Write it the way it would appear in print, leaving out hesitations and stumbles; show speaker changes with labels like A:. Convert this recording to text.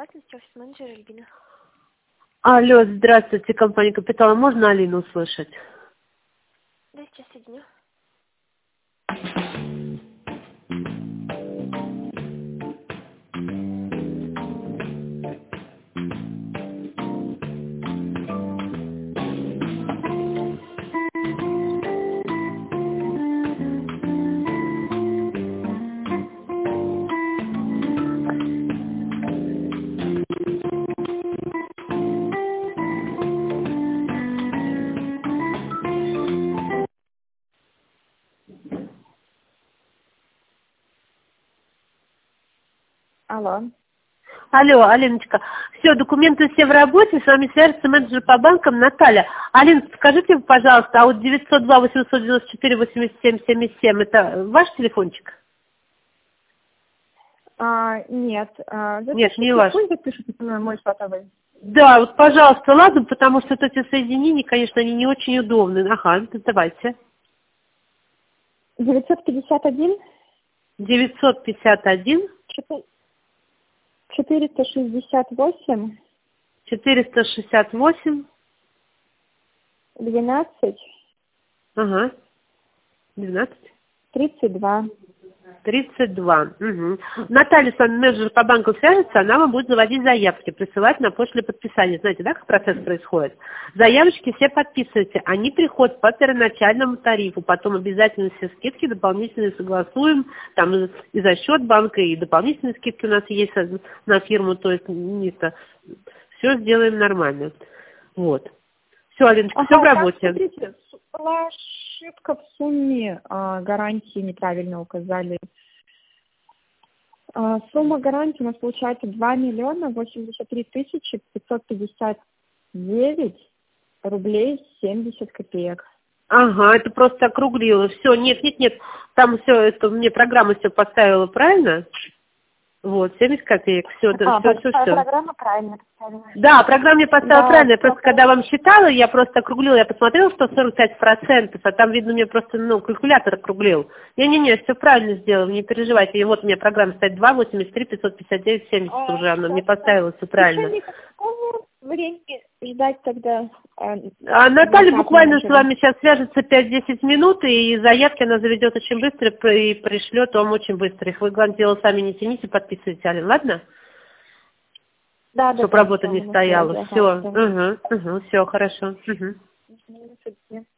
A: безопасности, офис-менеджер Альбина.
B: Алло, здравствуйте, компания «Капитал». Можно Алину услышать?
A: Да, сейчас соединю. Алло.
B: Алло, Алиночка. Все, документы все в работе, с вами свяжется менеджер по банкам Наталья. Алин, скажите, пожалуйста, а вот 902-894-87-77, это ваш телефончик?
A: Нет.
B: Нет, не ваш.
A: Запишите мой сотовый.
B: Да, вот, пожалуйста, ладно, потому что вот эти соединения, конечно, они не очень удобны. Ага, давайте.
A: 951
B: 951
A: 468
B: 468
A: 12
B: ага, 12
A: 32.
B: 32. Угу. Наталья с вами, менеджер по банку, свяжется, она вам будет заводить заявки, присылать на почту для подписания. Знаете, да, как процесс происходит? Заявочки все подписывайте, они приходят по первоначальному тарифу, потом обязательно все скидки дополнительные согласуем, там и за счет банка, и дополнительные скидки у нас есть на фирму, то есть все сделаем нормально. Вот. Все, Алиночка, все в работе.
A: Смотрите, была ошибка в сумме гарантии, неправильно указали. Сумма гарантии у нас получается 2 миллиона 83 тысячи 559 рублей 70 копеек.
B: Ага, это просто округлило. Все, нет, там все, это мне программа все поставила правильно. Вот, 70 копеек, все.
A: Программа правильно поставила.
B: Да, программа мне поставила
A: Да,
B: правильно. Я просто когда вам считала, я просто округлила, я посмотрела, что 45%, а там, видно, мне просто, калькулятор округлил. Не-не-не, все правильно сделала, не переживайте. И вот у меня программа стоит 2, 83, 559, 70 уже, она мне поставила все правильно.
A: Еще какого времени ждать тогда?
B: Наталья буквально с вами сейчас свяжется 5-10 минут, и заявки она заведет очень быстро и пришлет вам очень быстро. Их вы, главное дело, сами не тяните, подписывайте, Алин, ладно?
A: Да,
B: чтобы работа не стояла. Все, все, хорошо.
A: Угу.